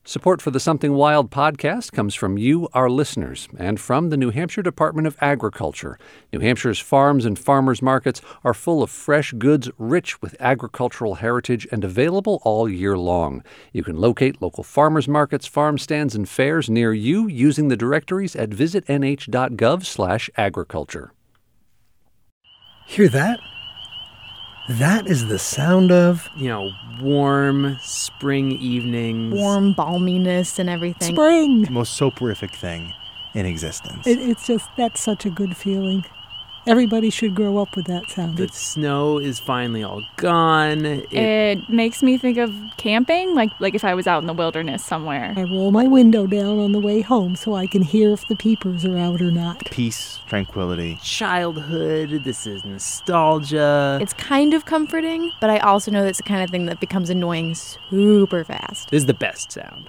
Support for the Something Wild podcast comes from you, our listeners, and from the New Hampshire Department of Agriculture. New Hampshire's farms and farmers markets are full of fresh goods rich with agricultural heritage and available all year long. You can locate local farmers markets, farm stands, and fairs near you using the directories at visitnh.gov/agriculture. Hear that? That is the sound of... warm spring evenings. Warm balminess and everything. Spring! The most soporific thing in existence. That's such a good feeling. Everybody should grow up with that sound. The snow is finally all gone. It makes me think of camping, like if I was out in the wilderness somewhere. I roll my window down on the way home so I can hear if the peepers are out or not. Peace, tranquility. Childhood, this is nostalgia. It's kind of comforting, but I also know that's the kind of thing that becomes annoying super fast. This is the best sound.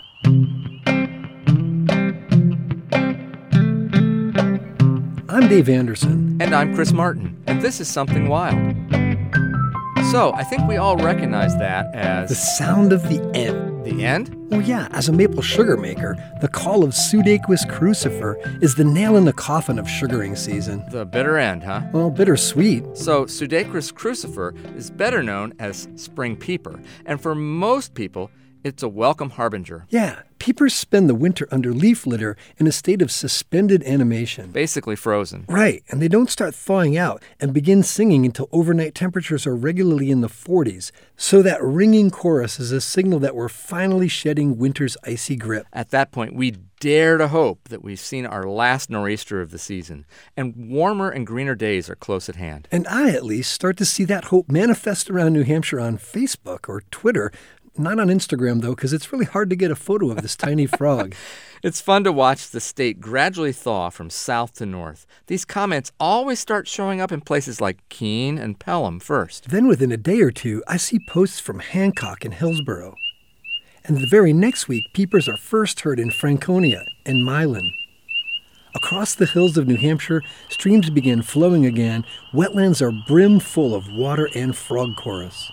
I'm Dave Anderson. And I'm Chris Martin, and this is Something Wild. So, I think we all recognize that as... The sound of the end. The end? Well, yeah, as a maple sugar maker, the call of Pseudaquis crucifer is the nail in the coffin of sugaring season. The bitter end, huh? Well, bittersweet. So, Pseudaquis crucifer is better known as spring peeper, and for most people, it's a welcome harbinger. Yeah, peepers spend the winter under leaf litter in a state of suspended animation. Basically frozen. Right, and they don't start thawing out and begin singing until overnight temperatures are regularly in the 40s. So that ringing chorus is a signal that we're finally shedding winter's icy grip. At that point, we dare to hope that we've seen our last nor'easter of the season, and warmer and greener days are close at hand. And I, at least, start to see that hope manifest around New Hampshire on Facebook or Twitter. Not on Instagram, though, because it's really hard to get a photo of this tiny frog. It's fun to watch the state gradually thaw from south to north. These comments always start showing up in places like Keene and Pelham first. Then within a day or two, I see posts from Hancock and Hillsborough. And the very next week, peepers are first heard in Franconia and Milan. Across the hills of New Hampshire, streams begin flowing again. Wetlands are brim full of water and frog chorus.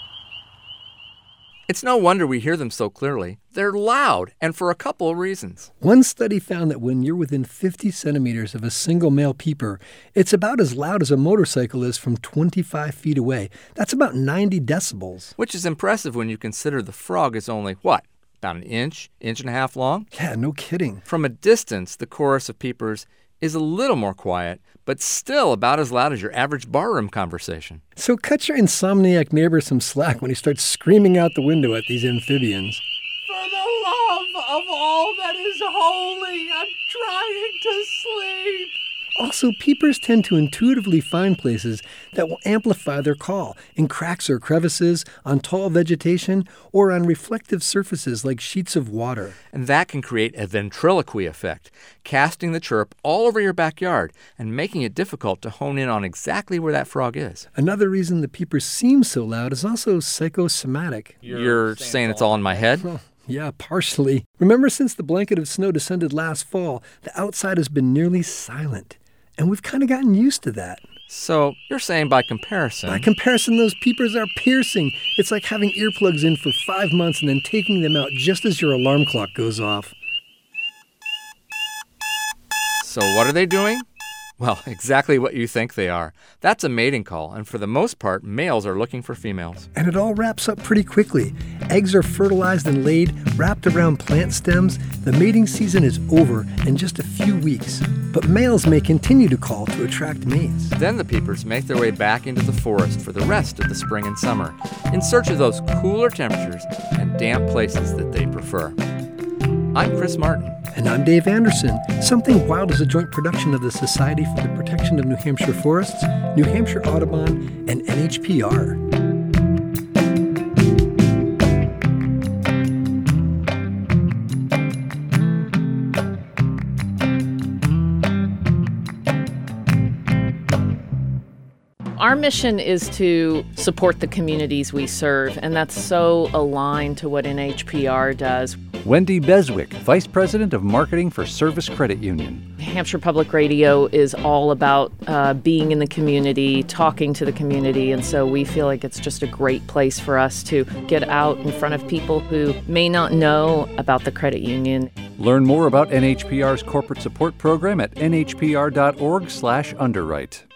It's no wonder we hear them so clearly. They're loud, and for a couple of reasons. One study found that when you're within 50 centimeters of a single male peeper, it's about as loud as a motorcycle is from 25 feet away. That's about 90 decibels. Which is impressive when you consider the frog is only, what, about an inch and a half long? Yeah, no kidding. From a distance, the chorus of peepers is a little more quiet, but still about as loud as your average barroom conversation. So cut your insomniac neighbor some slack when he starts screaming out the window at these amphibians. For the love of all that is holy, I'm trying to sleep. Also, peepers tend to intuitively find places that will amplify their call, in cracks or crevices, on tall vegetation, or on reflective surfaces like sheets of water. And that can create a ventriloquy effect, casting the chirp all over your backyard and making it difficult to hone in on exactly where that frog is. Another reason the peepers seem so loud is also psychosomatic. You're saying it's all in my head? Well, yeah, partially. Remember, since the blanket of snow descended last fall, the outside has been nearly silent. And we've kind of gotten used to that. So you're saying by comparison... By comparison, those peepers are piercing. It's like having earplugs in for 5 months and then taking them out just as your alarm clock goes off. So what are they doing? Well, exactly what you think they are. That's a mating call, and for the most part, males are looking for females. And it all wraps up pretty quickly. Eggs are fertilized and laid, wrapped around plant stems. The mating season is over in just a few weeks. But males may continue to call to attract mates. Then the peepers make their way back into the forest for the rest of the spring and summer, in search of those cooler temperatures and damp places that they prefer. I'm Chris Martin. And I'm Dave Anderson. Something Wild is a joint production of the Society for the Protection of New Hampshire Forests, New Hampshire Audubon, and NHPR. Our Our mission is to support the communities we serve, and that's so aligned to what NHPR does. Wendy Beswick, Vice President of Marketing for Service Credit Union. Hampshire Public Radio is all about being in the community, talking to the community, and so we feel like it's just a great place for us to get out in front of people who may not know about the credit union. Learn more about NHPR's corporate support program at nhpr.org/underwrite.